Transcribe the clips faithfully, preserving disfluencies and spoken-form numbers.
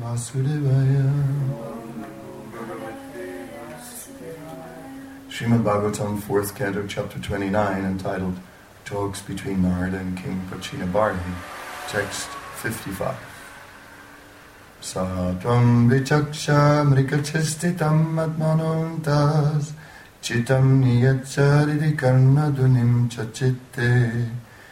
Vasudevaya. Srimad Bhagavatam, fourth canto, chapter twenty-nine, entitled Talks Between Narada and King Prachinabharahi, text fifty-five. Satvam vichaksha mrikachistitam atmanontas chitam niyacharidi karnadunim chachitte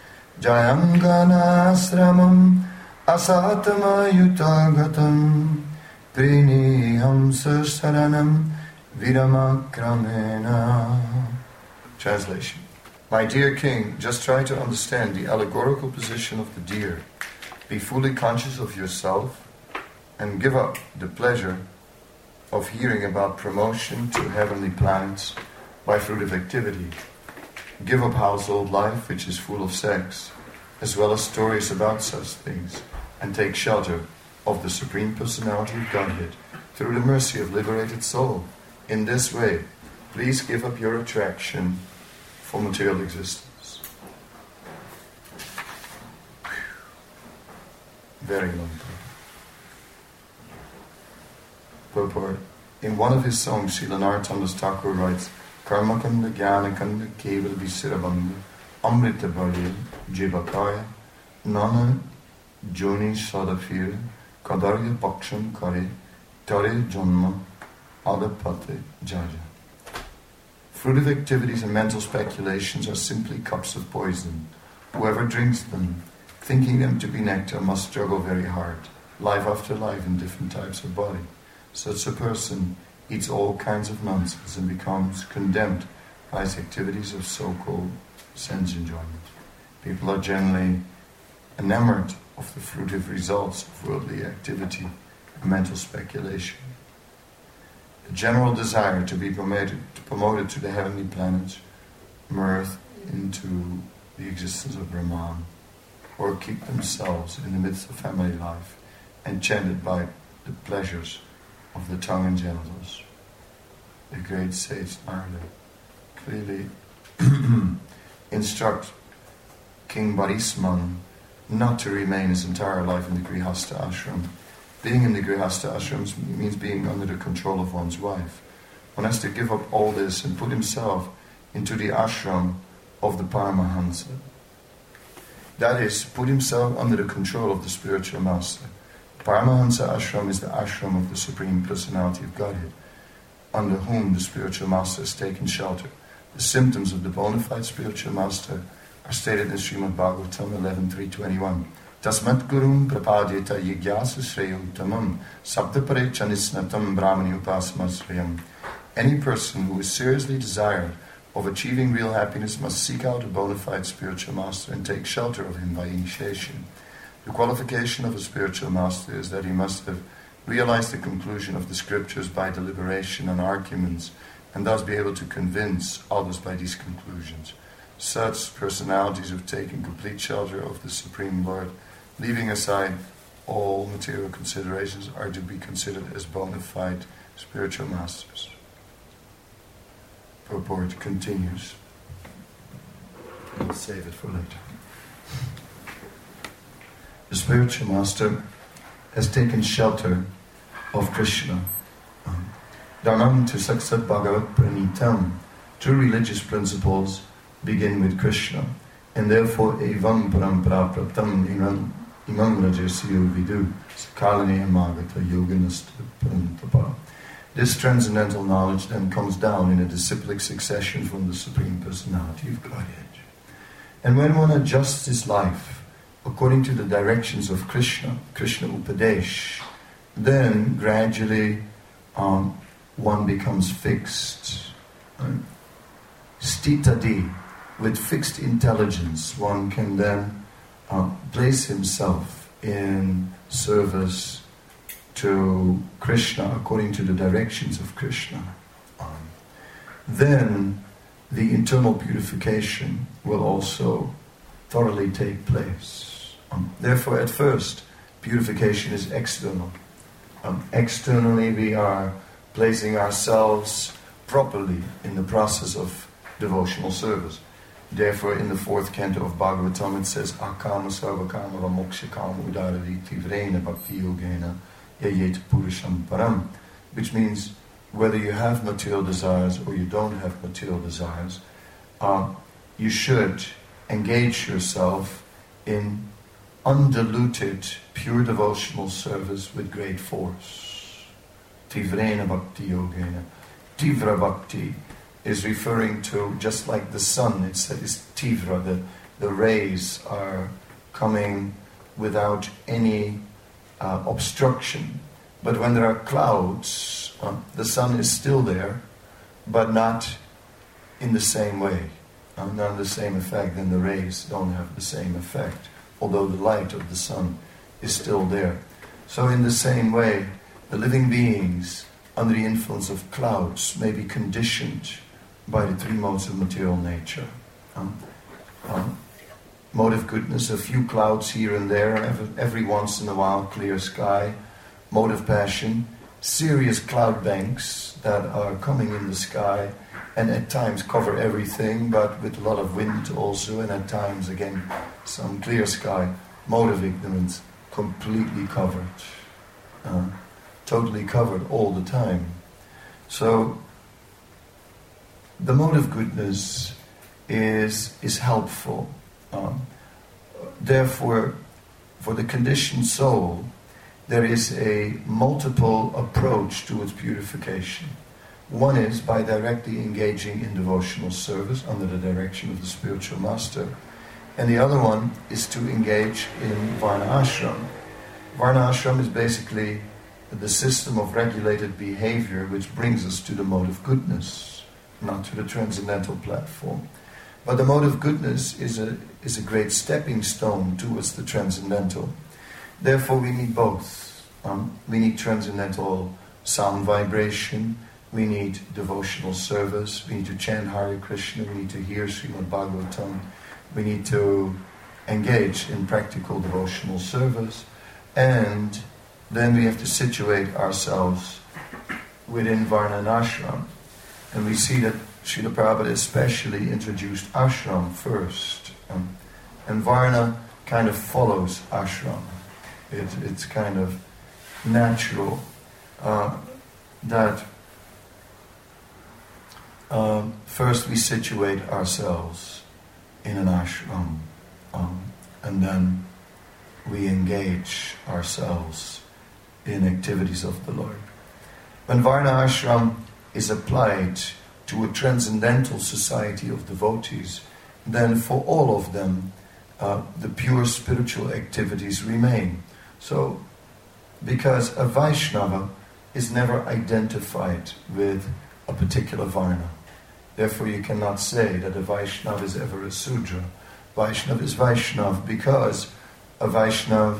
jayanganasramam asatama yutagatam priniham saranam Viramakramena. Translation. My dear king, just try to understand the allegorical position of the deer. Be fully conscious of yourself and give up the pleasure of hearing about promotion to heavenly planets by fruitive activity. Give up household life, which is full of sex, as well as stories about such things, and take shelter of the Supreme Personality of Godhead through the mercy of liberated soul. In this way, please give up your attraction for material existence. Very long purport. In one of his songs, Srila Narottam Thakur writes, Karmakanda Jnanakanda Keval Visirabanga Amrita Bharya Jivakaya Nana Joni Sadafir Kadarya Paksham Kare Tare Janma Adapate Jaja. Fruitive activities and mental speculations are simply cups of poison. Whoever drinks them, thinking them to be nectar, must struggle very hard, life after life in different types of body. Such a person eats all kinds of nonsense and becomes condemned by his activities of so-called sense enjoyment. People are generally enamored of the fruitive results of worldly activity and mental speculation. The general desire to be promoted, promoted to the heavenly planets, merge into the existence of Brahman, or keep themselves in the midst of family life, enchanted by the pleasures of the tongue and genitals. The great sage Narada clearly instruct King Bharisman not to remain his entire life in the Grihastha ashram. Being in the Grihastha ashrams means being under the control of one's wife. One has to give up all this and put himself into the ashram of the Paramahansa. That is, put himself under the control of the spiritual master. The Paramahansa ashram is the ashram of the Supreme Personality of Godhead, under whom the spiritual master has taken shelter. The symptoms of the bona fide spiritual master are stated in Srimad Bhagavatam eleven three twenty-one. Tasmat gurum prapadyata yigyasu shreyutamam sabdapare chanisnatam brahmani upasamasrayam. Any person who is seriously desired of achieving real happiness must seek out a bona fide spiritual master and take shelter of him by initiation. The qualification of a spiritual master is that he must have realized the conclusion of the scriptures by deliberation and arguments, and thus be able to convince others by these conclusions. Such personalities have taken complete shelter of the Supreme Lord, leaving aside all material considerations, are to be considered as bona fide spiritual masters. Purport continues. I'll save it for later. The spiritual master has taken shelter of Krishna. Dharmam tu saksat bhagavat pranitam. True religious principles begin with Krishna, and therefore evam parampara praptam imam imam rajasiyo vidu sakalani amagata yoganasta parantapa. This transcendental knowledge then comes down in a disciplic succession from the Supreme Personality of Godhead. And when one adjusts his life according to the directions of Krishna, Krishna Upadesh, then gradually um, one becomes fixed. Right? Stitadi, with fixed intelligence, one can then uh, place himself in service to Krishna according to the directions of Krishna. Um, then the internal purification will also thoroughly take place. Um, therefore, at first, purification is external. Um, externally, we are placing ourselves properly in the process of devotional service. Therefore, in the fourth canto of Bhagavatam, it says, Akama sarvakama vamoksha kama udarariti vrena bhakti yogena yayet purusham param, which means whether you have material desires or you don't have material desires, uh, you should engage yourself in undiluted, pure devotional service with great force. Tivrena bhakti yogena. Tivra bhakti is referring to, just like the sun, it's, it's tivra, the, the rays are coming without any uh, obstruction. But when there are clouds, uh, the sun is still there, but not in the same way, uh, not the same effect, and the rays don't have the same effect, although the light of the sun is still there. So in the same way, the living beings under the influence of clouds may be conditioned by the three modes of material nature. Um, um, mode of goodness, a few clouds here and there, every, every once in a while, clear sky. Mode of passion, serious cloud banks that are coming in the sky and at times cover everything, but with a lot of wind also, and at times again some clear sky. Mode of ignorance, completely covered, uh, totally covered all the time. So the mode of goodness is is helpful. Um, therefore, for the conditioned soul, there is a multiple approach to its purification. One is by directly engaging in devotional service under the direction of the spiritual master. And the other one is to engage in Varna Ashram. Varna Ashram is basically the system of regulated behavior which brings us to the mode of goodness, not to the transcendental platform. But the mode of goodness is a, is a great stepping stone towards the transcendental. Therefore we need both. Um, we need transcendental sound vibration, we need devotional service, we need to chant Hare Krishna, we need to hear Srimad Bhagavatam, we need to engage in practical devotional service, and then we have to situate ourselves within Varna and Ashram. And we see that Srila Prabhupada especially introduced Ashram first. Um, and Varna kind of follows Ashram. It, it's kind of natural uh, that uh, first we situate ourselves in an ashram, um, and then we engage ourselves in activities of the Lord. When Varna Ashram is applied to a transcendental society of devotees, then for all of them uh, the pure spiritual activities remain. So, because a Vaishnava is never identified with a particular Varna. Therefore you cannot say that a Vaishnava is ever a Sudra. Vaishnava is Vaishnava because a Vaishnava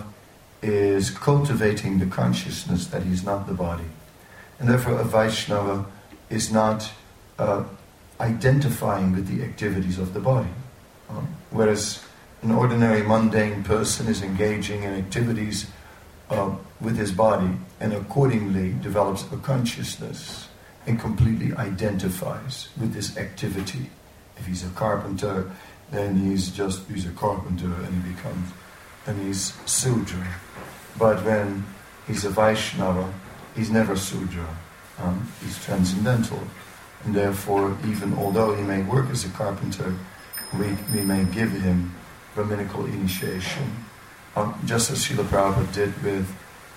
is cultivating the consciousness that he is not the body. And therefore a Vaishnava is not uh, identifying with the activities of the body. Uh, whereas an ordinary mundane person is engaging in activities uh, with his body and accordingly develops a consciousness and completely identifies with this activity. If he's a carpenter, then he's just, he's a carpenter and he becomes, and he's Sudra. But when he's a Vaishnava, he's never Sudra. Um, he's transcendental. And therefore, even although he may work as a carpenter, we, we may give him Brahminical initiation. Um, just as Srila Prabhupada did with,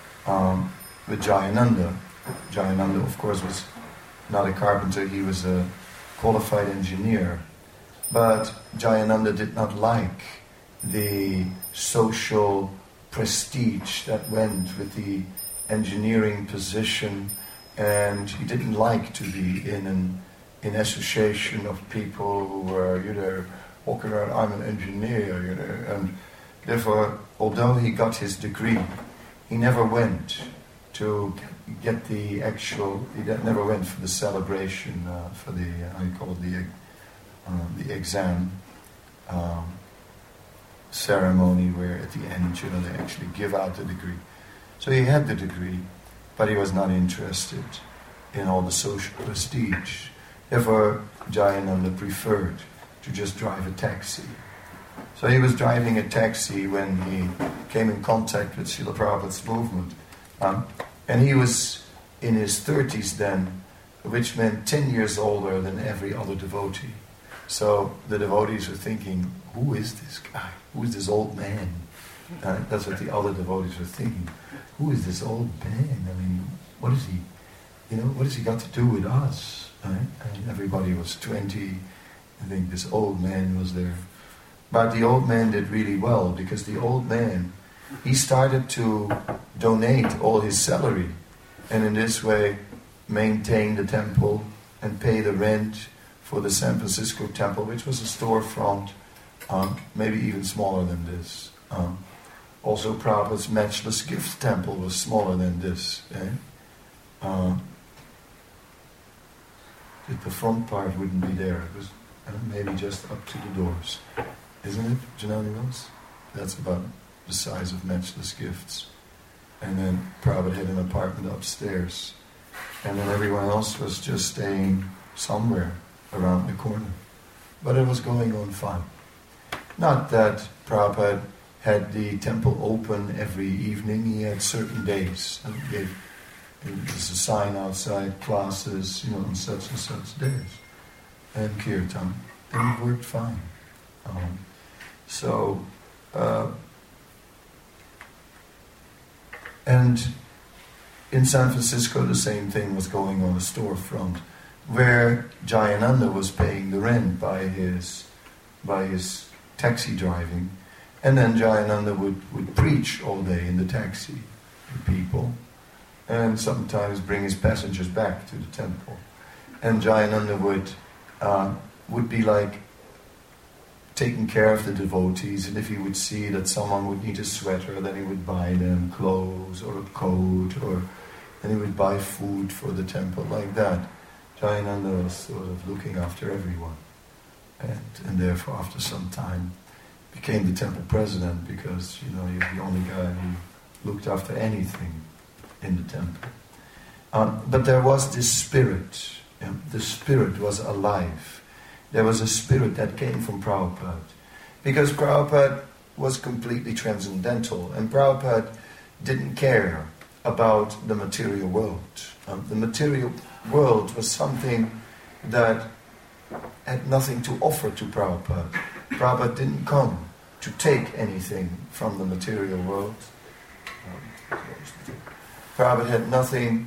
um, with Jayananda. Jayananda, of course, was not a carpenter, he was a qualified engineer. But Jayananda did not like the social prestige that went with the engineering position, and he didn't like to be in an in association of people who were, you know, walking around, I'm an engineer, you know, and therefore, although he got his degree, he never went to get the actual, he never went for the celebration, uh, for the, uh, how you call it, the, uh, the exam um, ceremony where at the end, you know, they actually give out the degree. So he had the degree, but he was not interested in all the social prestige. Therefore, Jayananda preferred to just drive a taxi. So he was driving a taxi when he came in contact with Srila Prabhupada's movement. Um, And he was in his thirties then, which meant ten years older than every other devotee. So the devotees were thinking, who is this guy? Who is this old man? Uh, that's what the other devotees were thinking. Who is this old man? I mean, what is he, you know, what has he got to do with us? Right? And everybody was twenty. I think this old man was there. But the old man did really well, because the old man, he started to donate all his salary, and in this way maintain the temple and pay the rent for the San Francisco temple, which was a storefront, um, maybe even smaller than this. Um, also, Prabhupada's Matchless Gift temple was smaller than this. Eh? Uh, the front part wouldn't be there. It was uh, maybe just up to the doors. Isn't it, Janani? That's about the size of Matchless Gifts. And then Prabhupada had an apartment upstairs. And then everyone else was just staying somewhere around the corner. But it was going on fine. Not that Prabhupada had the temple open every evening. He had certain days. And he gave, there's a sign outside, classes, you know, on such and such days. And kirtan. And it worked fine. Um, so, uh, and in San Francisco the same thing was going on, a storefront, where Jayananda was paying the rent by his by his taxi driving, and then Jayananda would, would preach all day in the taxi to people, and sometimes bring his passengers back to the temple. And Jayananda would uh, would be like taking care of the devotees, and if he would see that someone would need a sweater, then he would buy them clothes or a coat, or then he would buy food for the temple, like that. Jayananda was sort of looking after everyone, and, and therefore after some time became the temple president, because, you know, he was the only guy who looked after anything in the temple. Um, but there was this spirit, you know, the spirit was alive. There was a spirit that came from Prabhupada, because Prabhupada was completely transcendental, and Prabhupada didn't care about the material world. Um, the material world was something that had nothing to offer to Prabhupada. Prabhupada didn't come to take anything from the material world. Um, Prabhupada had nothing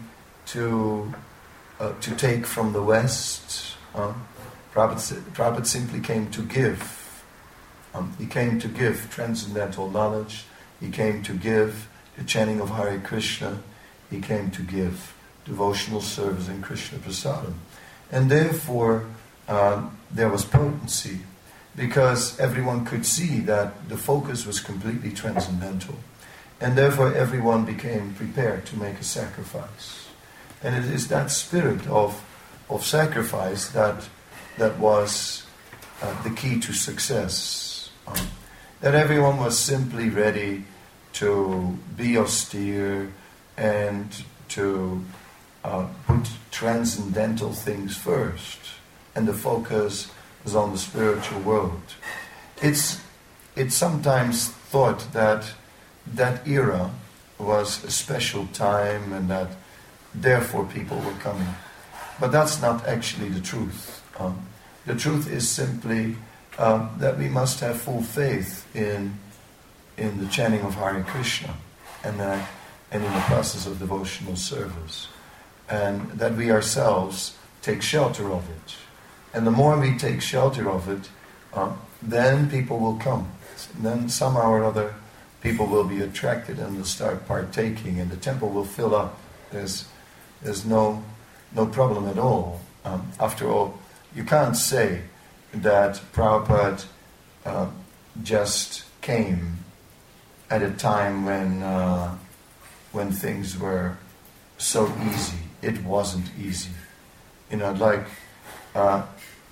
to uh, to take from the West. Um, Prabhupada, Prabhupada simply came to give. Um, he came to give transcendental knowledge. He came to give the chanting of Hare Krishna. He came to give devotional service in Krishna Prasadam. And therefore, um, there was potency, because everyone could see that the focus was completely transcendental. And therefore, everyone became prepared to make a sacrifice. And it is that spirit of, of sacrifice that that was uh, the key to success. Um, that everyone was simply ready to be austere and to uh, put transcendental things first, and the focus was on the spiritual world. It's it's sometimes thought that that era was a special time, and that therefore people were coming. But that's not actually the truth. Um, the truth is simply um, that we must have full faith in in the chanting of Hare Krishna, and that and in the process of devotional service, and that we ourselves take shelter of it. And the more we take shelter of it, uh, then people will come. Then somehow or other, people will be attracted and will start partaking, and the temple will fill up. There's there's no no problem at all. Um, after all, you can't say that Prabhupada uh, just came at a time when uh, when things were so easy. It wasn't easy. You know, like uh,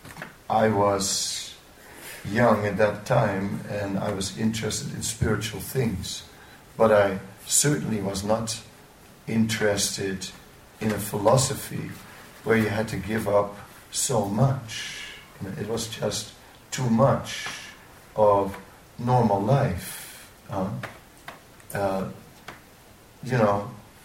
I was young at that time, and I was interested in spiritual things, but I certainly was not interested in a philosophy where you had to give up so much. You know, it was just too much of normal life. Uh, uh, you know,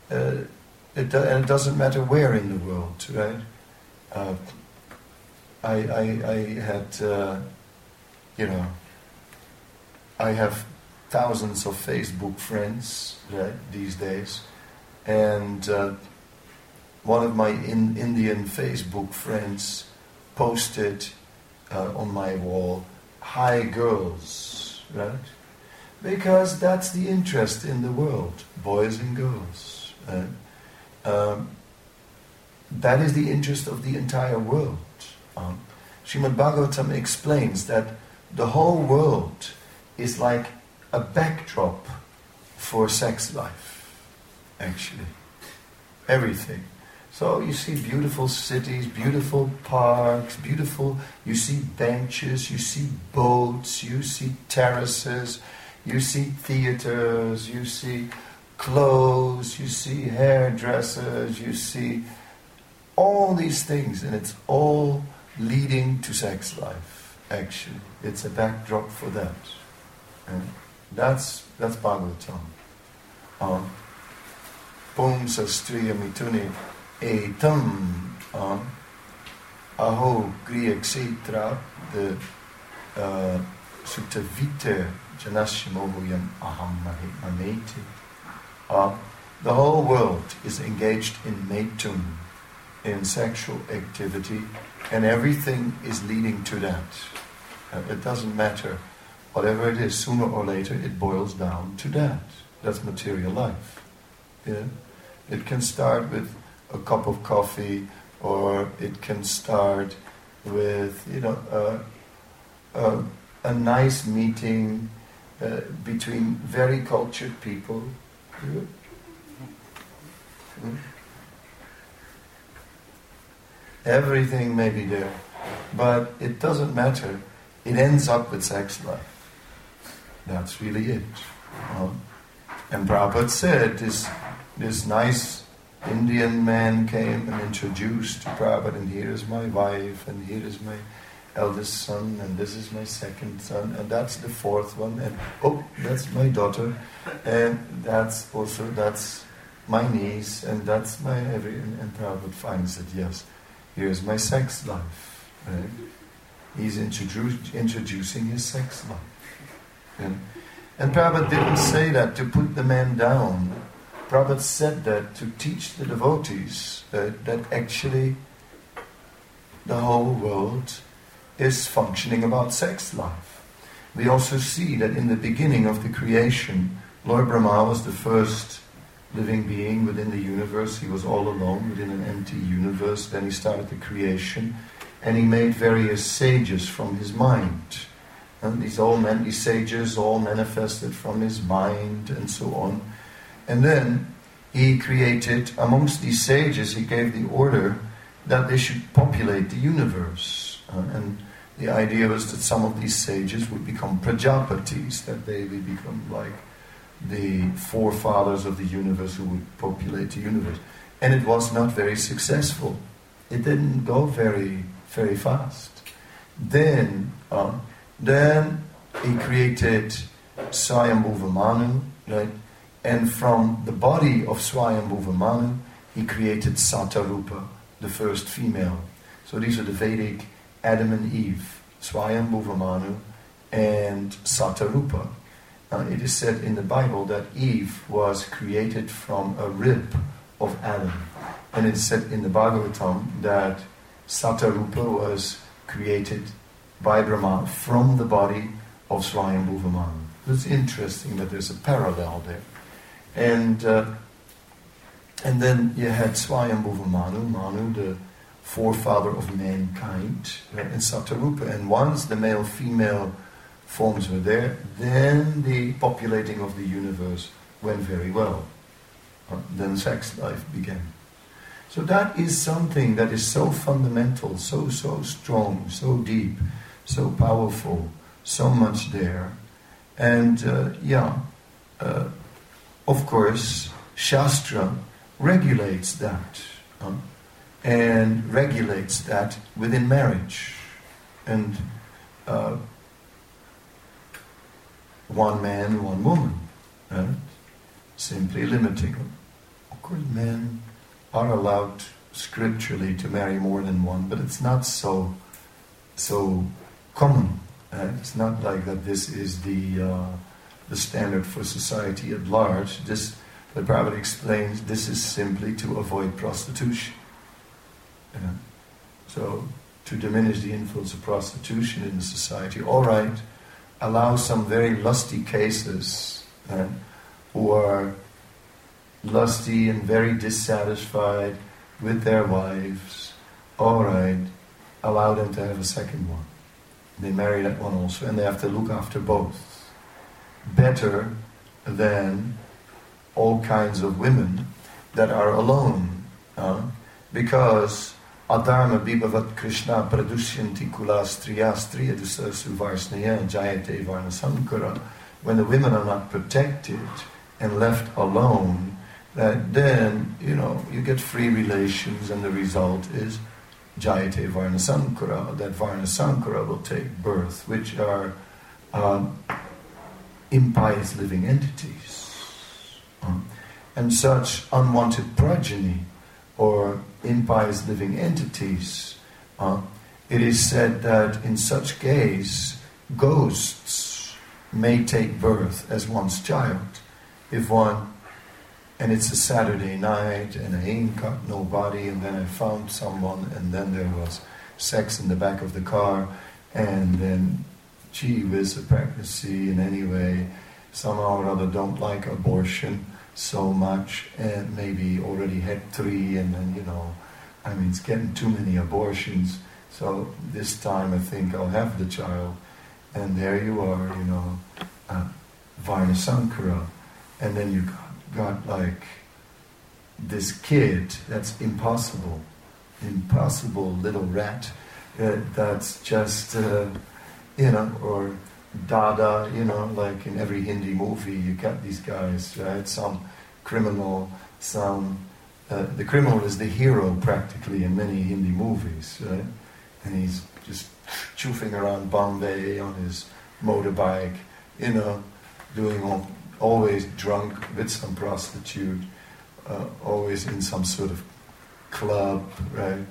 uh, it do, and it doesn't matter where in the world, right? Uh, I, I, I had, uh, you know, I have thousands of Facebook friends, right, these days, and uh, one of my in, Indian Facebook friends posted uh, on my wall, "Hi girls," right? Because that's the interest in the world, boys and girls. Right? Um, that is the interest of the entire world. Um, Srimad Bhagavatam explains that the whole world is like a backdrop for sex life, actually. Everything. So you see beautiful cities, beautiful parks, beautiful, you see benches, you see boats, you see terraces, you see theaters, you see clothes, you see hairdressers, you see all these things, and it's all leading to sex life, actually. It's a backdrop for that. And that's that's Bhagavatam. Um, Pumsa striya mitune etam um, aho griya kshetra the uh, sutta vite janashimohuyam aham mameti. Uh, the whole world is engaged in metum, in sexual activity, and everything is leading to that. Uh, it doesn't matter. Whatever it is, sooner or later it boils down to that. That's material life. Yeah? It can start with a cup of coffee, or it can start with, you know, uh, uh, a nice meeting uh, between very cultured people. Yeah? Hmm? Everything may be there, but it doesn't matter. It ends up with sex life. That's really it. Um, and Prabhupada said, this, this nice Indian man came and introduced to Prabhupada, and here is my wife, and here is my eldest son, and this is my second son, and that's the fourth one, and oh, that's my daughter, and that's also, that's my niece, and that's my every, and, and Prabhupada finds that, yes, here's my sex life. Right? He's introdu- introducing his sex life. And, and Prabhupada didn't say that to put the man down. Prabhupada said that to teach the devotees that, that actually the whole world is functioning about sex life. We also see that in the beginning of the creation, Lord Brahma was the first living being within the universe. He was all alone within an empty universe. Then he started the creation, and he made various sages from his mind. And these all men, these sages all manifested from his mind, and so on. And then he created, amongst these sages, he gave the order that they should populate the universe. Uh, and the idea was that some of these sages would become Prajapatis, that they would become like the forefathers of the universe who would populate the universe. And it was not very successful. It didn't go very, very fast. Then, uh, then he created Swayambhuva Manu, right? And from the body of Swayambhuva Manu, he created Satarupa, the first female. So these are the Vedic Adam and Eve, Swayambhuva Manu and Satarupa. Uh, it is said in the Bible that Eve was created from a rib of Adam. And it's said in the Bhagavatam that Satarupa was created by Brahma from the body of Swayambhuva Manu. It's interesting that there's a parallel there. And uh, and then you had Swayambhuva Manu, Manu, the forefather of mankind, right, and Satarupa. And once the male-female forms were there, then the populating of the universe went very well. Uh, then sex life began. So that is something that is so fundamental, so, so strong, so deep, so powerful, so much there. And uh, yeah, uh, of course, Shastra regulates that. Uh, and regulates that within marriage. And uh, one man, one woman. Right? Simply limiting them. Of course, men are allowed scripturally to marry more than one, but it's not so so common. Uh, it's not like that. This is the uh, the standard for society at large. This, the Prabhupada explains, this is simply to avoid prostitution. You know? So, to diminish the influence of prostitution in the society, all right, allow some very lusty cases uh, who are lusty and very dissatisfied with their wives, all right, allow them to have a second one. They marry that one also, and they have to look after both. Better than all kinds of women that are alone, uh, because Adharma bibhavat Krishna pradusyanti kula striya striya dusasu varsnaya jayate varnasankara. When the women are not protected and left alone, that then, you know, you get free relations, and the result is jayate varnasankara, that varnasankara will take birth, which are um, impious living entities. Um, and such unwanted progeny, or impious living entities, uh, it is said that in such case, ghosts may take birth as one's child. If one, and it's a Saturday night, and I ain't got nobody, and then I found someone, and then there was sex in the back of the car, and then, gee whiz, a pregnancy in any way, somehow or other don't like abortion so much, and maybe already had three, and then, you know, I mean, it's getting too many abortions, so this time I think I'll have the child. And there you are, you know, uh, Varnasankara. And then you got, got like this kid that's impossible, impossible little rat uh, that's just, uh, you know, or Dada, you know, like in every Hindi movie, you got these guys, right? Some criminal, some... Uh, the criminal is the hero, practically, in many Hindi movies, right? And he's just choofing around Bombay on his motorbike, you know, doing all, always drunk with some prostitute, uh, always in some sort of club, right?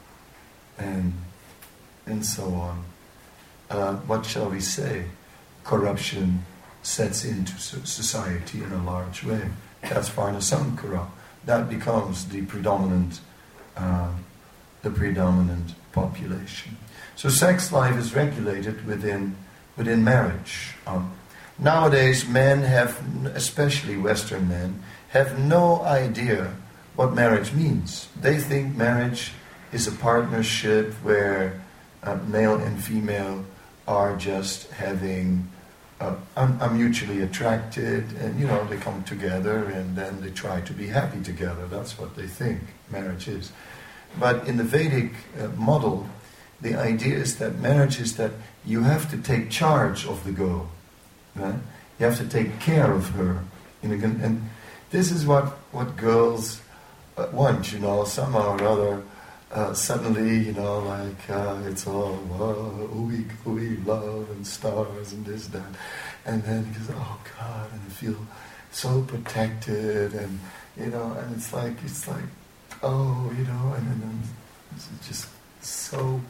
And, and so on. Uh, what shall we say? Corruption sets into society in a large way. That's Varnasankara. That becomes the predominant, uh, the predominant population. So sex life is regulated within within marriage. Um, nowadays, men have, especially Western men, have no idea what marriage means. They think marriage is a partnership where uh, male and female are just having, uh, are, are mutually attracted, and you know, they come together and then they try to be happy together. That's what they think marriage is. But in the Vedic uh, model, the idea is that marriage is that you have to take charge of the girl. Right? You have to take care of her. And this is what, what girls uh, want, you know, somehow or other. Uh, suddenly, you know, like, uh, it's all, oh, ooey, ooey, love and stars and this, that. And then he goes, oh God, and I feel so protected, and, you know, and it's like, it's like, oh, you know, and then it's just so,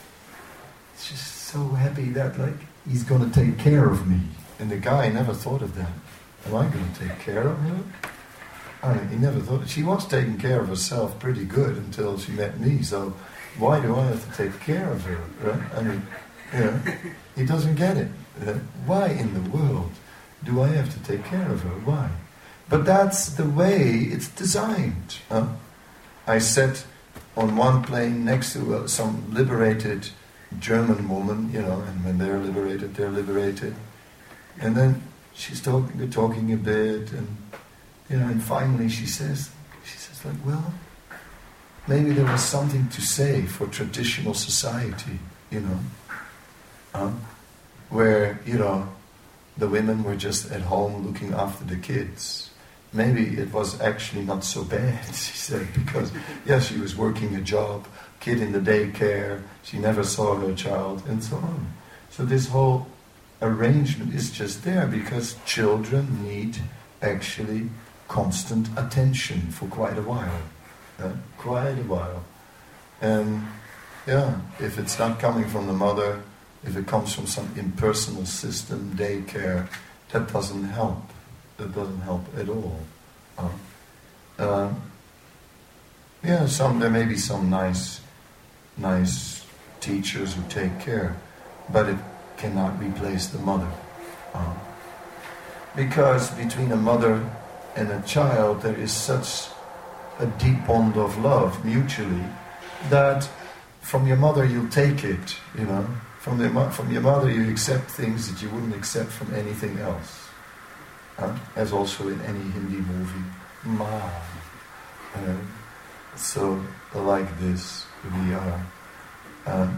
it's just so happy that, like, he's going to take care of me. And the guy never thought of that. Am I going to take care of her? I mean, he never thought. She was taking care of herself pretty good until she met me. So why do I have to take care of her? Right? I mean, you know, he doesn't get it. Right? Why in the world do I have to take care of her? Why? But that's the way it's designed. Huh? I sat on one plane next to uh, some liberated German woman, you know, and when they're liberated, they're liberated. And then she's talking, talking a bit, and you know, and finally she says, she says like, well, maybe there was something to say for traditional society, you know, um, where, you know, the women were just at home looking after the kids. Maybe it was actually not so bad, she said, because, yeah, she was working a job, kid in the daycare, she never saw her child, and so on. So this whole arrangement is just there because children need actually constant attention for quite a while. Uh, quite a while. And yeah, if it's not coming from the mother, if it comes from some impersonal system, daycare, that doesn't help. That doesn't help at all. Uh, uh, yeah, some there may be some nice, nice teachers who take care, but it cannot replace the mother. Uh, because between a mother and a child, there is such a deep bond of love mutually that from your mother you'll take it, you know. From your, mo- from your mother you accept things that you wouldn't accept from anything else. Uh, as also in any Hindi movie. Ma. Uh, so, like this, we are. Um,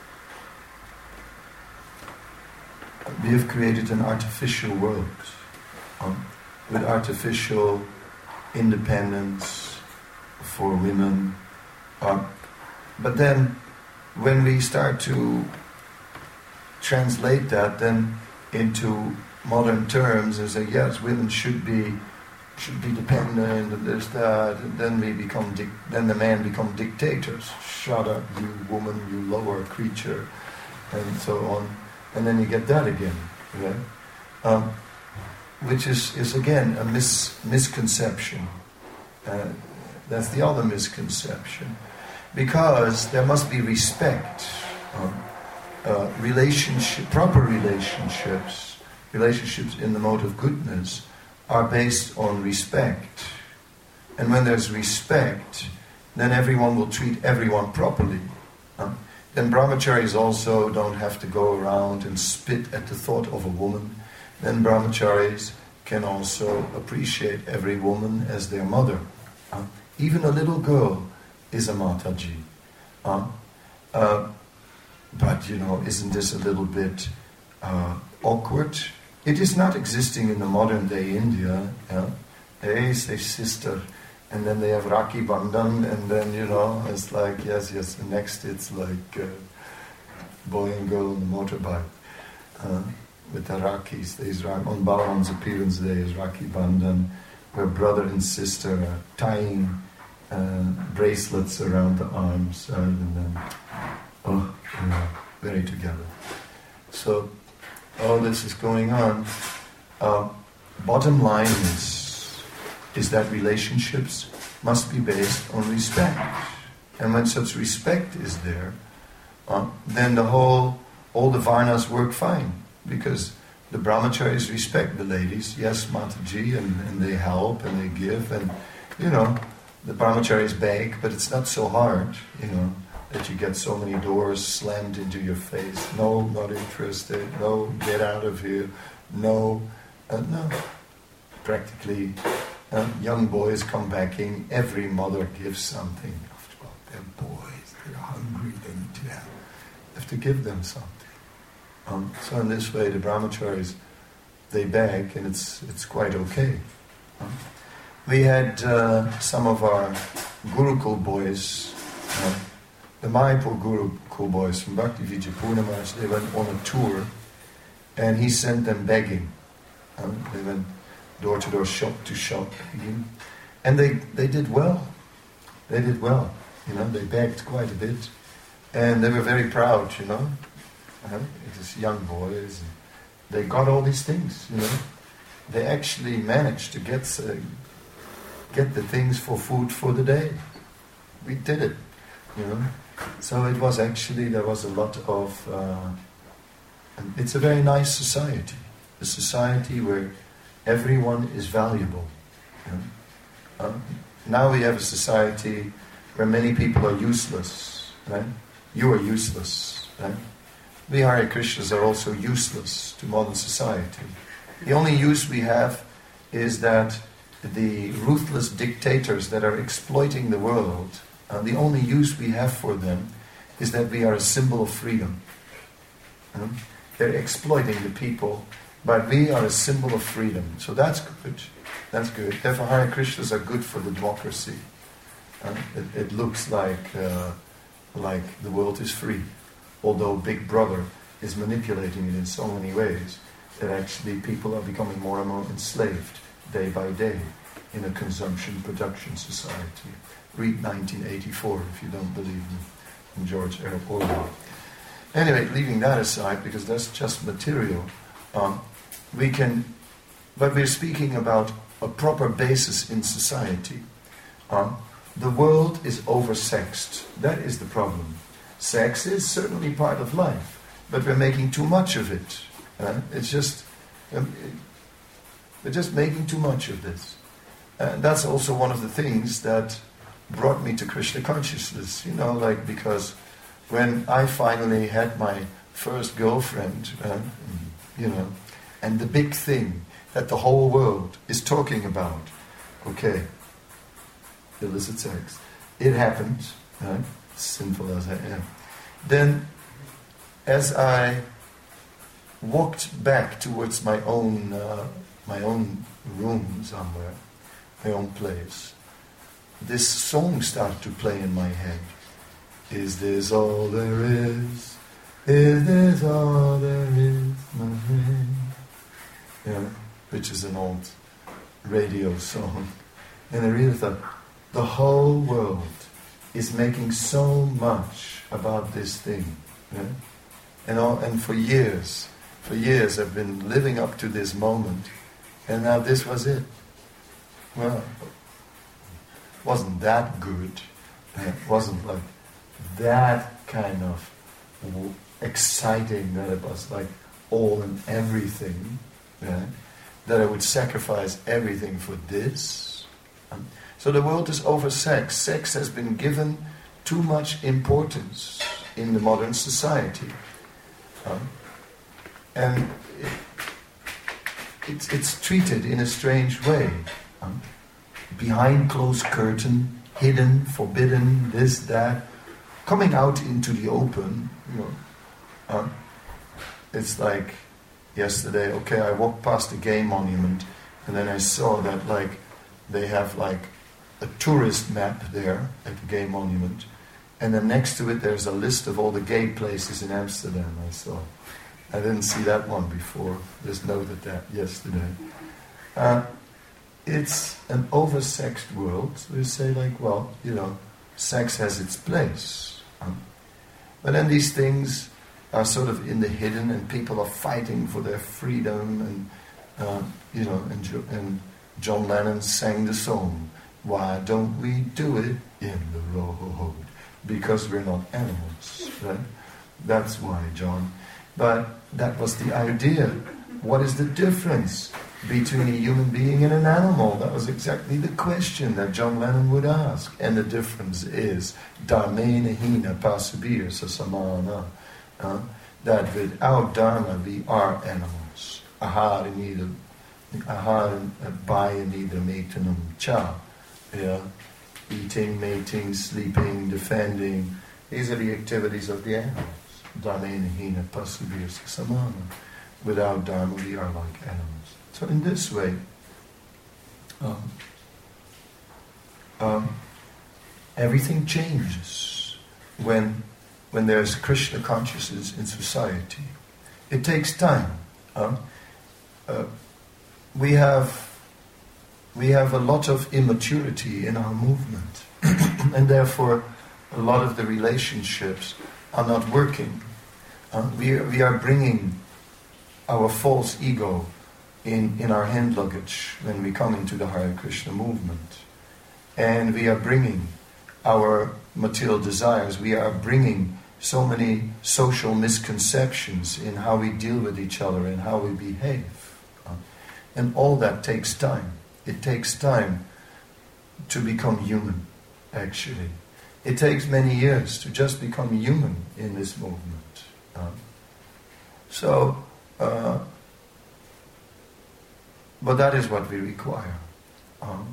we have created an artificial world um, with artificial independence for women. Uh, but then, when we start to translate that then into modern terms and say, yes, women should be should be dependent and this, that, and then we become dic- then the men become dictators. Shut up, you woman, you lower creature, and so on. And then you get that again, right? Um, which is, is again a mis- misconception. Uh, that's the other misconception. Because there must be respect. Um, uh, relationship, proper relationships, relationships in the mode of goodness are based on respect. And when there's respect, then everyone will treat everyone properly. Huh? Then brahmacharis also don't have to go around and spit at the thought of a woman. Then brahmacharis can also appreciate every woman as their mother. Huh? Even a little girl is a Mataji. Huh? Uh, but, you know, isn't this a little bit uh, awkward? It is not existing in the modern day India. Yeah? They say sister, and then they have Rakhi Bandhan, and then, you know, it's like, yes, yes, and next it's like uh, boy and girl on the motorbike. Uh, with the Rakhis, there's on Balaram's appearance day is Rakhi Bandhan, where brother and sister are tying uh, bracelets around the arms, uh, and then, oh, you know, very together. So, all this is going on. Uh, bottom line is, is that relationships must be based on respect. And when such respect is there, uh, then the whole, all the varnas work fine. Because the brahmacharis respect the ladies. Yes, Mataji, and, and they help and they give. And, you know, the brahmacharis beg, but it's not so hard, you know, that you get so many doors slammed into your face. No, not interested. No, get out of here. No, uh, no. Practically, uh, young boys come back in. Every mother gives something. After all, they're boys. They're hungry. They need to have. You have to give them something. Um, so in this way, the brahmacharis, they beg, and it's it's quite okay. Um, we had uh, some of our Gurukul boys. Uh, The Mayapur Gurukul boys from Bhakti Vijay Purnamash, they went on a tour and he sent them begging. Um, they went door to door, shop to shop begging. And they, they did well. They did well. You know, they begged quite a bit. And they were very proud, you know. Uh, it was young boys. And they got all these things, you know. They actually managed to get, uh, get the things for food for the day. We did it, you know. So it was actually, there was a lot of, uh, it's a very nice society. A society where everyone is valuable. You know? uh, now we have a society where many people are useless, right? You are useless, right? We Hare Krishnas are also useless to modern society. The only use we have is that the ruthless dictators that are exploiting the world, Uh, the only use we have for them is that we are a symbol of freedom. Um, they're exploiting the people, but we are a symbol of freedom. So that's good. That's good. Therefore, Hare Krishnas are good for the democracy. Um, it, it looks like uh, like the world is free, although Big Brother is manipulating it in so many ways that actually people are becoming more and more enslaved day by day. in a consumption-production society. Read nineteen eighty-four if you don't believe me, from George R. Orwell. Anyway, leaving that aside, because that's just material, um, we can, but we're speaking about a proper basis in society. Um, the world is oversexed. That is the problem. Sex is certainly part of life, but we're making too much of it. Uh, it's just, um, it, we're just making too much of this. And that's also one of the things that brought me to Krishna consciousness, you know, like, because when I finally had my first girlfriend, uh, you know, and the big thing that the whole world is talking about, okay, illicit sex, it happened, uh, sinful as I am. Then, as I walked back towards my own, uh, my own room somewhere, my own place, this song started to play in my head. Is this all there is? Is this all there is, my friend? Yeah, which is an old radio song. And I really thought, the whole world is making so much about this thing. Yeah? And, all, and for years, for years I've been living up to this moment. And now this was it. Well, it wasn't that good. It wasn't like that kind of exciting that it was like all and everything. Yeah? That I would sacrifice everything for this. Um, so the world is oversexed. Sex has been given too much importance in the modern society. Um, and it, it's, it's treated in a strange way. Um, behind closed curtain, hidden, forbidden, this, that, coming out into the open, you know. Um, it's like yesterday, okay, I walked past the gay monument, and then I saw that, like, they have, like, a tourist map there at the gay monument, and then next to it there's a list of all the gay places in Amsterdam. I saw. I didn't see that one before. Just noted that yesterday. Uh, it's an oversexed world. We say, like, well, you know, sex has its place. Um, but then these things are sort of in the hidden, and people are fighting for their freedom, and uh, you know, and, jo- and John Lennon sang the song, "Why don't we do it in the road? Because we're not animals." Right? That's why, John. But that was the idea. What is the difference between a human being and an animal? That was exactly the question that John Lennon would ask. And the difference is dharmena hina pasubir sasamana. Uh, that without dharma we are animals. Ahara nidra ahara bhaya nidra metanam cha. Yeah. Eating, mating, sleeping, defending. These are the activities of the animals. Dharmena hina pasubir sasamana. Without dharma we are like animals. So in this way, um, um, everything changes when when there's Krishna consciousness in society. It takes time. Uh, uh, we have we have a lot of immaturity in our movement, and therefore a lot of the relationships are not working. Uh, we are, we are bringing our false ego in, in our hand luggage when we come into the Hare Krishna movement. And we are bringing our material desires, we are bringing so many social misconceptions in how we deal with each other and how we behave. Uh, and all that takes time. It takes time to become human, actually. It takes many years to just become human in this movement. Uh, so, uh, but that is what we require. Um,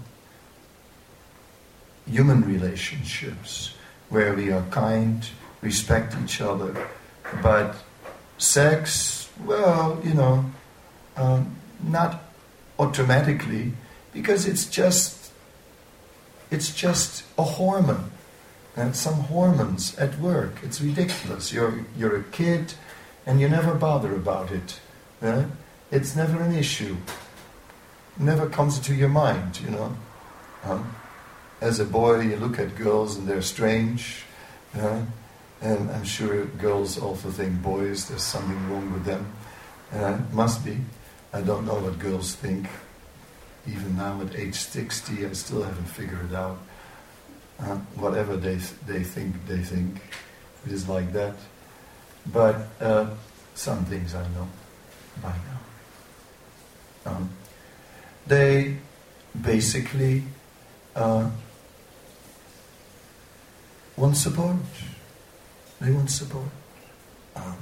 human relationships, where we are kind, respect each other. But sex, well, you know, um, not automatically, because it's just, it's just a hormone. And some hormones at work. It's ridiculous. You're you're a kid, and you never bother about it. Right? It's never an issue. never comes into your mind, you know. Huh? As a boy, you look at girls and they're strange, uh, and I'm sure girls also think boys, there's something wrong with them. Uh, must be. I don't know what girls think. Even now at age sixty, I still haven't figured it out. Uh, whatever they th- they think, they think. It is like that. But uh, some things I know by now. Um, they basically uh, want support. They want support. Um,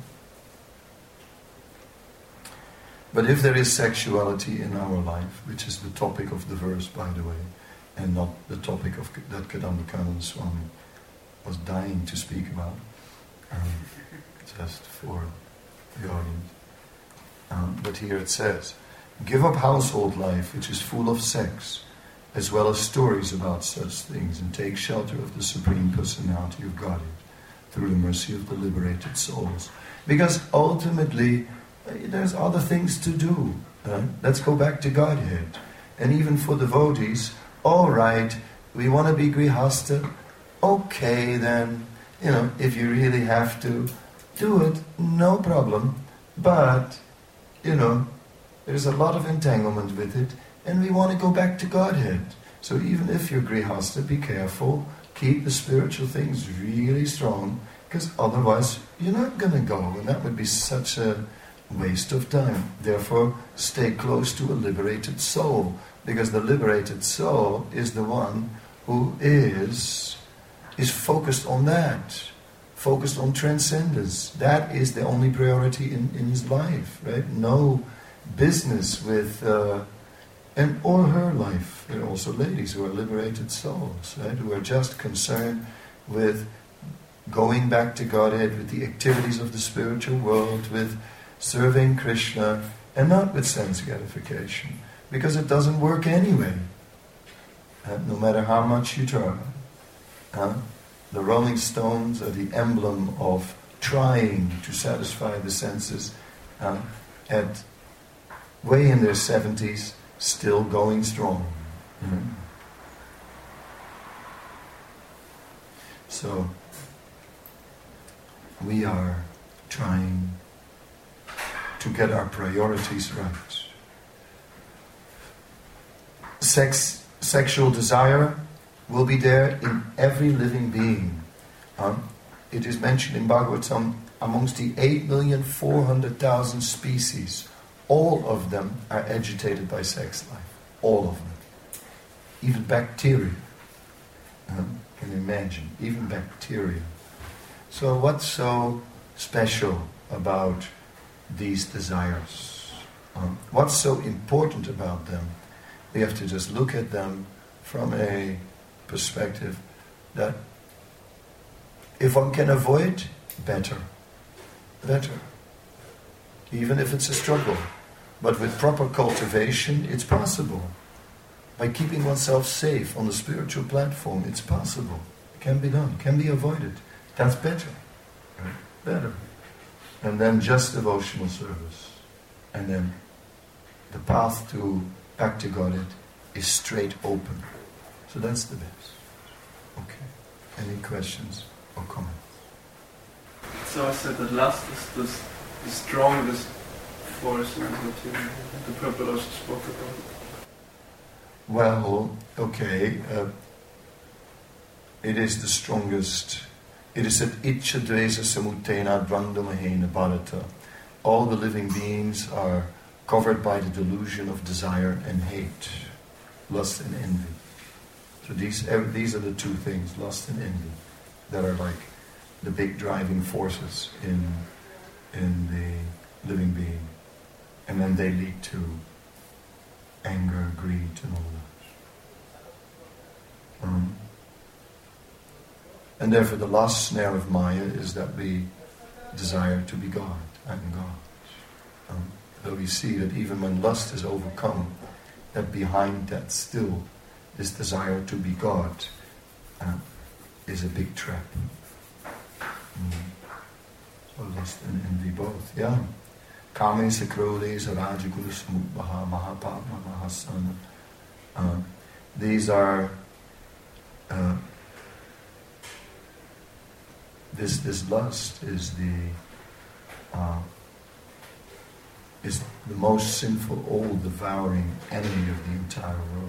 but if there is sexuality in our life, which is the topic of the verse, by the way, and not the topic of that Kadambakananda Swami was dying to speak about, um, just for the audience. Um, but here it says, give up household life, which is full of sex, as well as stories about such things, and take shelter of the Supreme Personality of Godhead, through the mercy of the liberated souls. Because ultimately, uh, there's other things to do. Uh, let's go back to Godhead. And even for devotees, all right, we want to be grihasta. Okay, then, you know, if you really have to, do it, no problem. But, you know, there's a lot of entanglement with it, and we want to go back to Godhead. So even if you're grihasta, be careful. Keep the spiritual things really strong, because otherwise you're not going to go, and that would be such a waste of time. Therefore, stay close to a liberated soul, because the liberated soul is the one who is is focused on that, focused on transcendence. That is the only priority in, in his life, right? No business with, uh, and or her life. There are also ladies who are liberated souls, right? Who are just concerned with going back to Godhead, with the activities of the spiritual world, with serving Krishna, and not with sense gratification, because it doesn't work anyway. Uh, no matter how much you try. Uh, the Rolling Stones are the emblem of trying to satisfy the senses, uh, at way in their seventies, still going strong. Mm-hmm. So, we are trying to get our priorities right. Sex, sexual desire will be there in every living being. Um, it is mentioned in Bhagavatam, amongst the eight million four hundred thousand species, all of them are agitated by sex life. All of them. Even bacteria. Um, can you imagine? Even bacteria. So what's so special about these desires? Um, what's so important about them? We have to just look at them from a perspective that if one can avoid, better. Better. Even if it's a struggle. But with proper cultivation, it's possible. By keeping oneself safe on the spiritual platform, it's possible. It can be done, can be avoided. That's better. Right? Better. And then just devotional service. And then the path to back to Godhead is straight open. So that's the best. Okay. Any questions or comments? So I said that lust is the, the strongest force in the material. The Prabhupada also spoke about. Well, okay. Uh, it is the strongest. It is that Icha Dvesa Samutena Dvandamahena Bharata. All the living beings are covered by the delusion of desire and hate, lust and envy. So these these are the two things, lust and envy, that are like the big driving forces in in the living being. And then they lead to anger, greed, and all that. Um, and therefore the last snare of Maya is that we desire to be God and God. Um, though we see that even when lust is overcome, that behind that still, this desire to be God uh, is a big trap. Mm. So lust and envy both, yeah. Kamesa Krodesa Rajagunasamudbaha Mahapatma Mahasana. Uh, these are uh, this this lust is the uh, is the most sinful, all-devouring enemy of the entire world.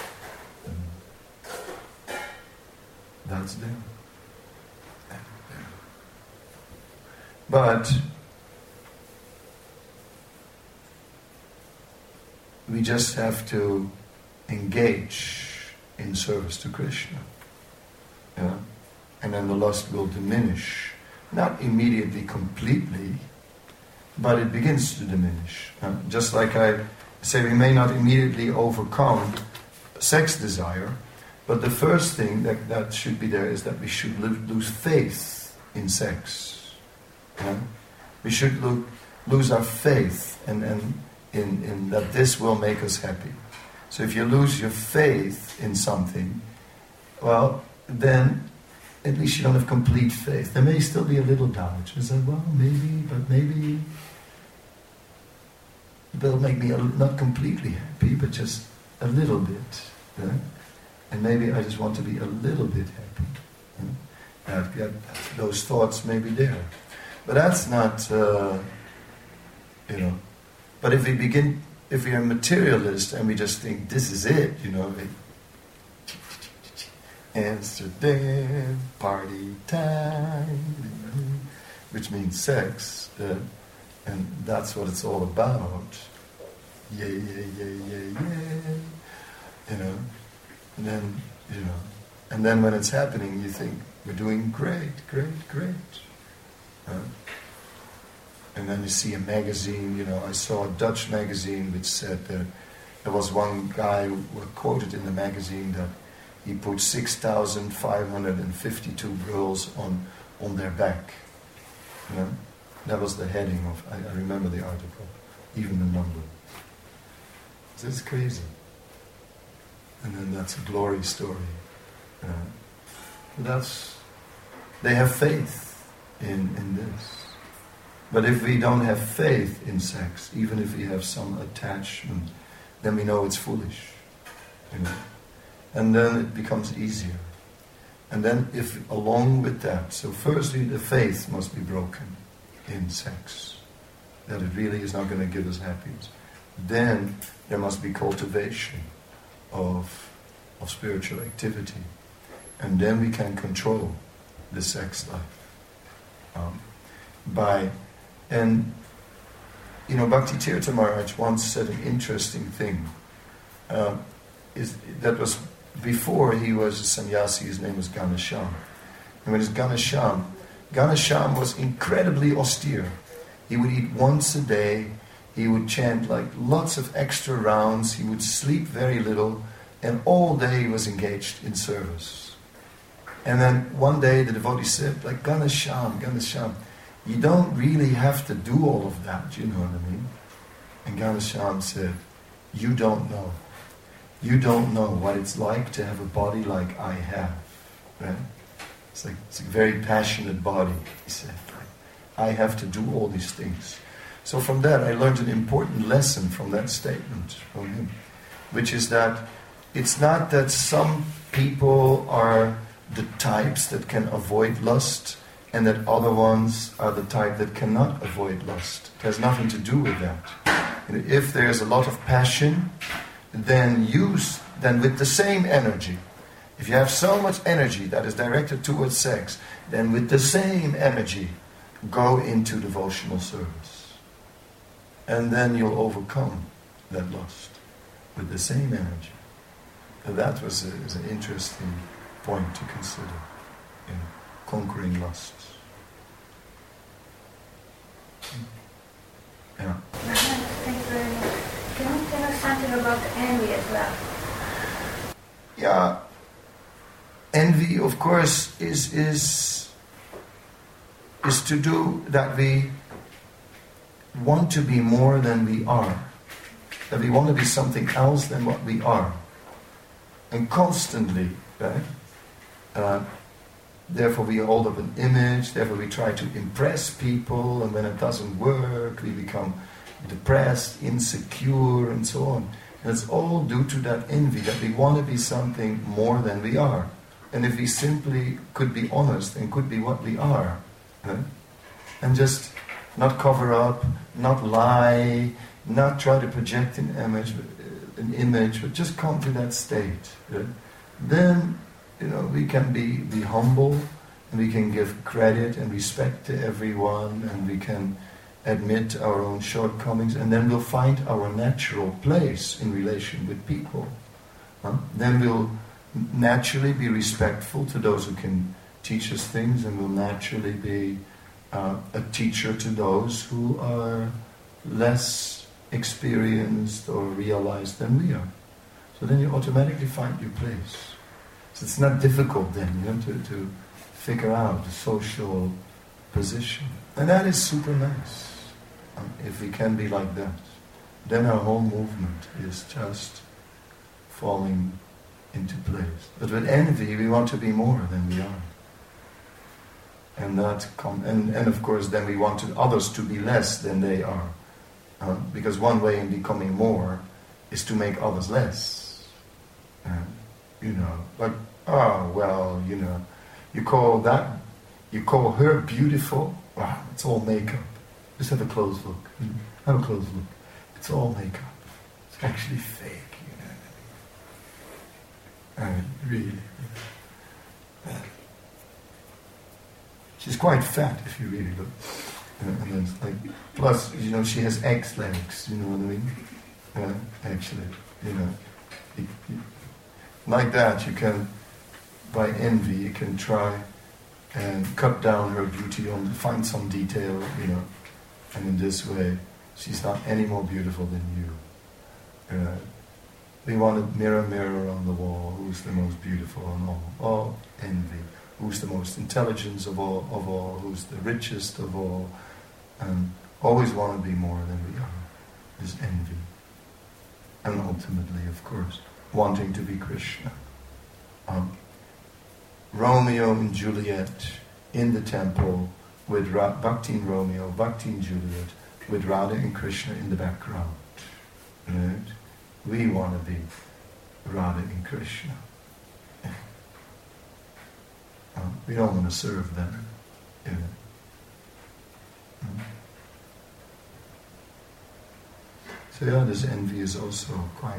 And that's there. That's there. But we just have to engage in service to Krishna. Yeah? And then the lust will diminish. Not immediately, completely, but it begins to diminish. Uh, just like I say, we may not immediately overcome sex desire, but the first thing that, that should be there is that we should live, lose faith in sex. Yeah? We should lo- lose our faith and, and in, in that this will make us happy. So if you lose your faith in something, well, then at least you don't have complete faith. There may still be a little doubt. You say, well, maybe, but maybe they'll make me a, not completely happy, but just a little bit. Yeah? And maybe I just want to be a little bit happy. Yeah? That, that, those thoughts may be there. But that's not, uh, you know. But if we begin, if we are materialist and we just think this is it, you know, it, Amsterdam, party time, which means sex, uh, and that's what it's all about. Yeah, yeah, yeah, yeah, yeah. You know, and then, you know, and then when it's happening, you think, we're doing great, great, great. Uh, and then you see a magazine, you know, I saw a Dutch magazine which said that there was one guy who quoted in the magazine that he put six thousand five hundred fifty-two girls on, on their back. You know? That was the heading of, I, I remember the article, even the number. So it's crazy. And then that's a glory story. Uh, that's, they have faith in, in this. But if we don't have faith in sex, even if we have some attachment, then we know it's foolish. You know? And then it becomes easier. And then if along with that, so firstly the faith must be broken in sex, that it really is not going to give us happiness. Then there must be cultivation of, of spiritual activity. And then we can control the sex life. Um, by, and, you know, Bhakti Tirtha Maharaj once said an interesting thing. Uh, is that was before he was a sannyasi, his name was Ganesham. And when his Ganesham, Ganesham was incredibly austere. He would eat once a day, he would chant like lots of extra rounds, he would sleep very little, and all day he was engaged in service. And then one day the devotee said, like, Ganesham, Ganesham, you don't really have to do all of that, you know what I mean? And Ganesham said, you don't know. You don't know what it's like to have a body like I have, right? It's like it's a very passionate body, he said. I have to do all these things. So from that I learned an important lesson from that statement from him, which is that it's not that some people are the types that can avoid lust and that other ones are the type that cannot avoid lust. It has nothing to do with that. And if there's a lot of passion, then use, then with the same energy. If you have so much energy that is directed towards sex, then with the same energy, go into devotional service. And then you'll overcome that lust with the same energy. And that was a, is an interesting point to consider in conquering lust. Yeah. Thank you very much. Can you tell us something about envy as well? Yeah, envy, of course, is is is to do that we want to be more than we are, that we want to be something else than what we are, and constantly, right? Uh, therefore, we hold up an image. Therefore, we try to impress people, and when it doesn't work, we become depressed, insecure, and so on. And it's all due to that envy, that we want to be something more than we are. And if we simply could be honest and could be what we are, right? And just not cover up, not lie, not try to project an image, an image, but just come to that state, right? Then, you know, we can be, be humble, and we can give credit and respect to everyone, and we can admit our own shortcomings, and then we'll find our natural place in relation with people. Huh? Then we'll naturally be respectful to those who can teach us things, and we'll naturally be uh, a teacher to those who are less experienced or realized than we are. So then you automatically find your place. So it's not difficult then, you know, to, to figure out the social position. And that is super nice. Um, if we can be like that, then our whole movement is just falling into place. But with envy, we want to be more than we are. And that com- and, and of course then we want to, others to be less than they are. Uh, because one way in becoming more is to make others less. Uh, you know, like, oh, well, you know, you call that, you call her beautiful, wow, it's all makeup. Just have a close look. Mm-hmm. Have a close look. It's all makeup. It's actually fake, you know. I mean, really. You know. She's quite fat if you really look. Uh, and then it's like, plus, you know, she has X legs. You know what I mean? Uh, actually, you know, you, you, like that, you can, by envy, you can try and cut down her beauty on, find some detail, you know. And in this way, she's not any more beautiful than you. Uh, we want to mirror, mirror on the wall, who's the most beautiful of all? All envy. Who's the most intelligent of all, of all? Who's the richest of all? And always want to be more than we are. Is envy. And ultimately, of course, wanting to be Krishna. Um, Romeo and Juliet in the temple, with Ra- Bhakti and Romeo, Bhakti and Juliet, with Radha and Krishna in the background. Right? We want to be Radha and Krishna. uh, we don't want to serve them. You know? mm. So yeah, this envy is also quite,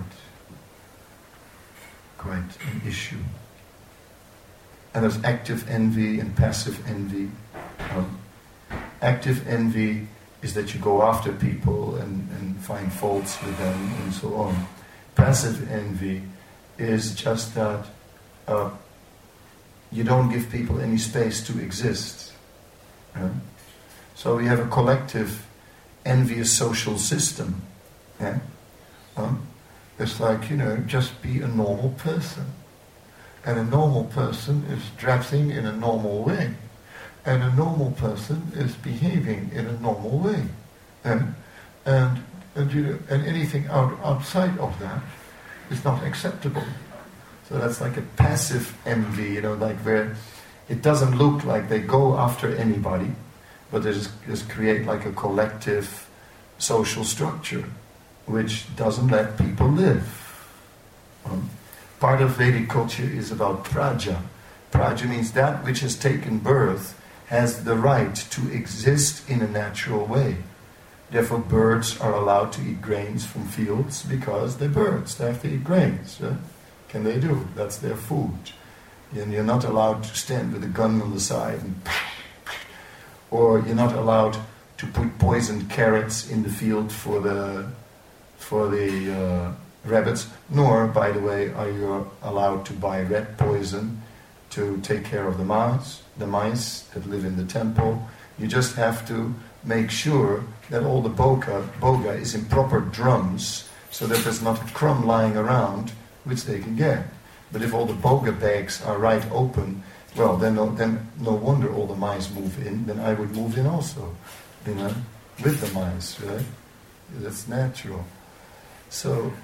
quite an issue. And there's active envy and passive envy. Um, active envy is that you go after people and, and find faults with them and so on. Passive envy is just that uh, you don't give people any space to exist. Yeah? So we have a collective envious social system. Yeah? Um, it's like, you know, just be a normal person. And a normal person is dressing in a normal way. And a normal person is behaving in a normal way. And, and, and, you know, and anything out, outside of that is not acceptable. So that's like a passive envy, you know, like where it doesn't look like they go after anybody, but they just, just create like a collective social structure which doesn't let people live. Um, part of Vedic culture is about praja. Praja means that which has taken birth has the right to exist in a natural way. Therefore birds are allowed to eat grains from fields because they're birds, they have to eat grains. Right? Can they do? That's their food. And you're not allowed to stand with a gun on the side and or you're not allowed to put poisoned carrots in the field for the for the uh, rabbits, nor, by the way, are you allowed to buy rat poison to take care of the mice, the mice that live in the temple. You just have to make sure that all the boga, boga is in proper drums so that there's not a crumb lying around which they can get. But if all the boga bags are right open, well, then no, then no wonder all the mice move in, then I would move in also, you know, with the mice, right? That's natural. So,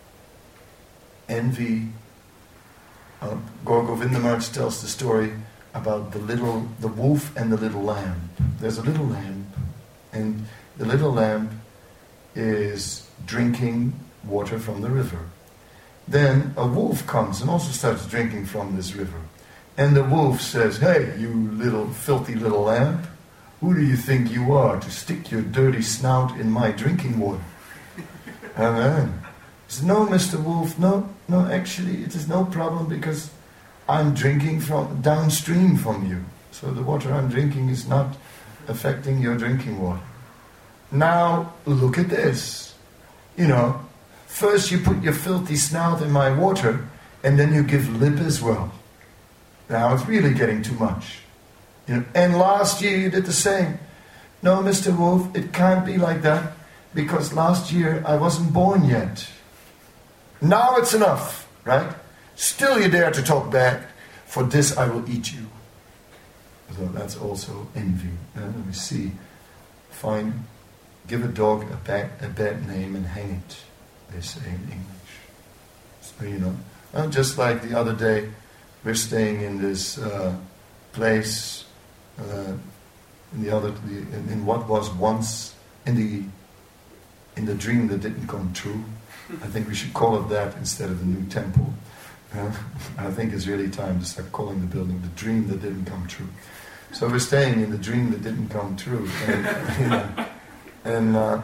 envy, uh, Gaur Govinda Maharaj tells the story about the little, the wolf and the little lamb. There's a little lamb, and the little lamb is drinking water from the river. Then a wolf comes and also starts drinking from this river. And the wolf says, "Hey, you little filthy little lamb, who do you think you are to stick your dirty snout in my drinking water?" And then he says, "No, Mister Wolf, no, no, actually it is no problem because I'm drinking from downstream from you. So the water I'm drinking is not affecting your drinking water. Now, look at this. You know, first you put your filthy snout in my water, and then you give lip as well. Now it's really getting too much. You know, and last year you did the same. No, Mister Wolf, it can't be like that, because last year I wasn't born yet. Now it's enough, right? Still you dare to talk back. For this I will eat you." So that's also envy. Uh, let me see. Fine. Give a dog a bad, a bad name and hang it, they say in English. So, you know, uh, just like the other day, we're staying in this uh, place, uh, in the other, the, in, in what was once, in the, in the dream that didn't come true. I think we should call it that instead of the new temple. Uh, I think it's really time to start calling the building the dream that didn't come true. So we're staying in the dream that didn't come true. And, you know, and, uh,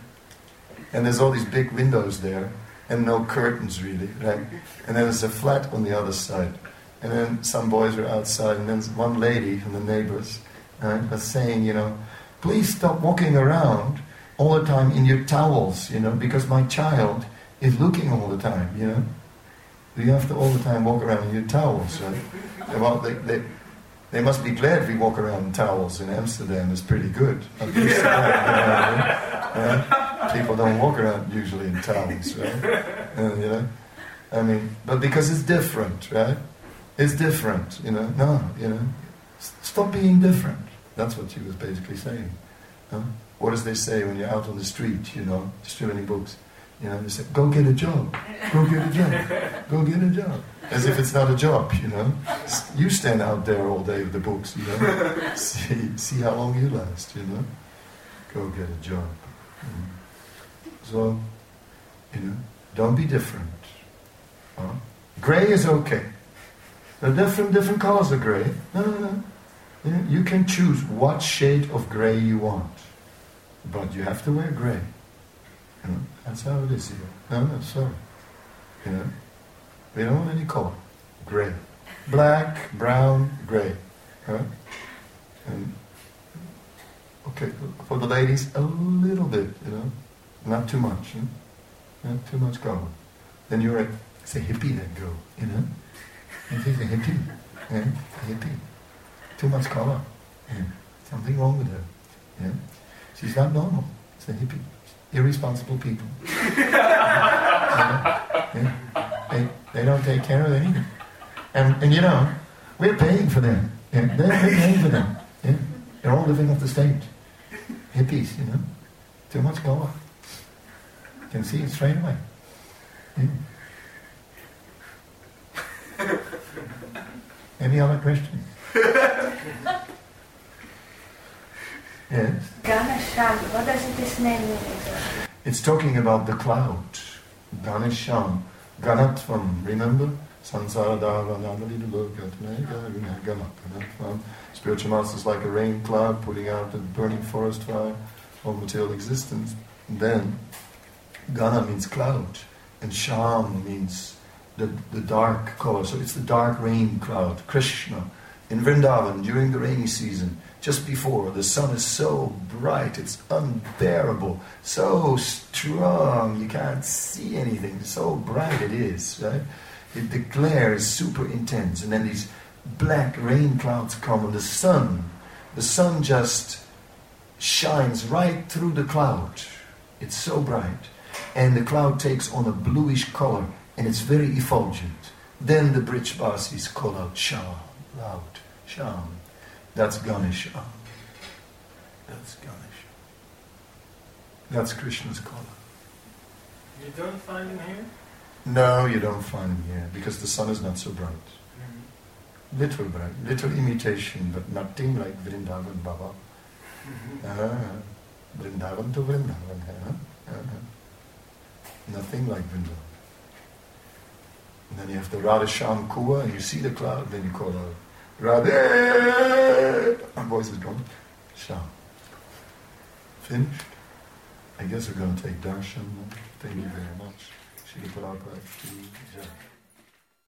and there's all these big windows there, and no curtains really, right? And then there's a flat on the other side. And then some boys were outside, and then one lady from the neighbors uh, was saying, you know, "Please stop walking around all the time in your towels, you know, because my child is looking all the time, you know. You have to all the time walk around in your towels, right?" Well, they, they, they must be glad we walk around in towels in Amsterdam. It's pretty good. At least, yeah. you know, right? People don't walk around usually in towels, right? And, you know, I mean, but because it's different, right? It's different, you know. No, you know, stop being different. That's what she was basically saying. Huh? What does they say when you're out on the street, you know, distributing books? You know, they say, "Go get a job. Go get a job. Go get a job." As if it's not a job, you know. You stand out there all day with the books, you know. See, see how long you last, you know. Go get a job. Mm. So, you know, don't be different. Huh? Grey is okay. There are different, different colors of grey. No, no, no. You know, you can choose what shade of grey you want. But you have to wear grey. You know, that's how it is here. No, no, sorry. You know, we don't want any color. Grey. Black, brown, grey. Huh? And, okay, for the ladies, a little bit, you know. Not too much. Huh? Not too much color. Then you're a, it's a hippie, that girl, you know. She's a hippie. Yeah? A hippie. Too much color. Yeah. Something wrong with her. Yeah? She's not normal. It's a hippie. Irresponsible people. yeah. Yeah. They, they don't take care of anything. And, and you know, we're paying for them. Yeah. They're, we're paying for them. Yeah. They're all living off the state. Hippies, you know. Too much color. You can see it straight away. Yeah. Any other questions? Yes. Ganesham, what does this name mean exactly? It's talking about the cloud. Ganesham. Ganatvam, remember? Sansara Dava Ganatvam. Spiritual master is like a rain cloud putting out the burning forest fire of material existence. And then Gana means cloud, and Sham means the, the dark color. So it's the dark rain cloud. Krishna in Vrindavan during the rainy season, just before, the sun is so bright, it's unbearable, so strong, you can't see anything, so bright it is, right? It, the glare is super intense, and then these black rain clouds come, and the sun, the sun just shines right through the cloud. It's so bright, and the cloud takes on a bluish color, and it's very effulgent. Then the Brijbasis call out Sham, loud, Sham. That's Ganesha. That's Ganesha. That's Krishna's color. You don't find him here? No, you don't find him here, because the sun is not so bright. Mm-hmm. Little bright, little imitation, but nothing like Vrindavan Baba. Mm-hmm. Uh, Vrindavan to Vrindavan. Huh? Uh, nothing like Vrindavan. And then you have the Radha Shyam Kuva, and you see the cloud, then you call out, Radhe! My voice is gone. Shyam. Finished? I guess we're going to take darshan. Thank you very much. Shri Prabhupada Ki Jai.